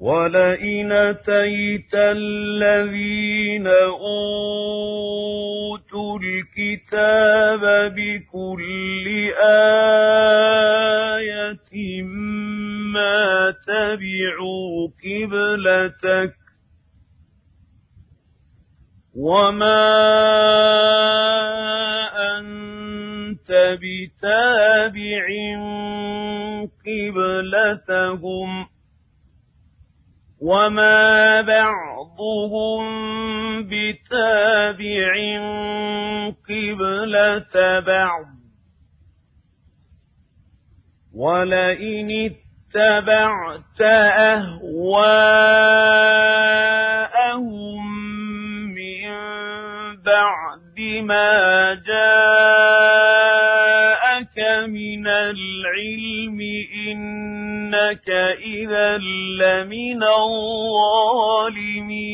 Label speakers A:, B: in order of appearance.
A: وَلَئِنْ أَتَيْتَ الَّذِينَ أُوتُوا الْكِتَابَ بِكُلِّ آيَةٍ مَا تَبِعُوا قِبْلَتَكَ وَمَا أَنْتَ بِتَابِعٍ قِبْلَتَهُمْ وَمَا بَعْضُهُم بِتَابِعٍ قِبْلَةَ بَعْضٍ وَلَئِنِ اتَّبَعْتَ أَهْوَاءَهُم مِّن بَعْدِ مَا جَاءَكَ مِنَ الْعِلْمِ إِنَّكَ إِذًا لَّمِنَ الظَّالِمِينَ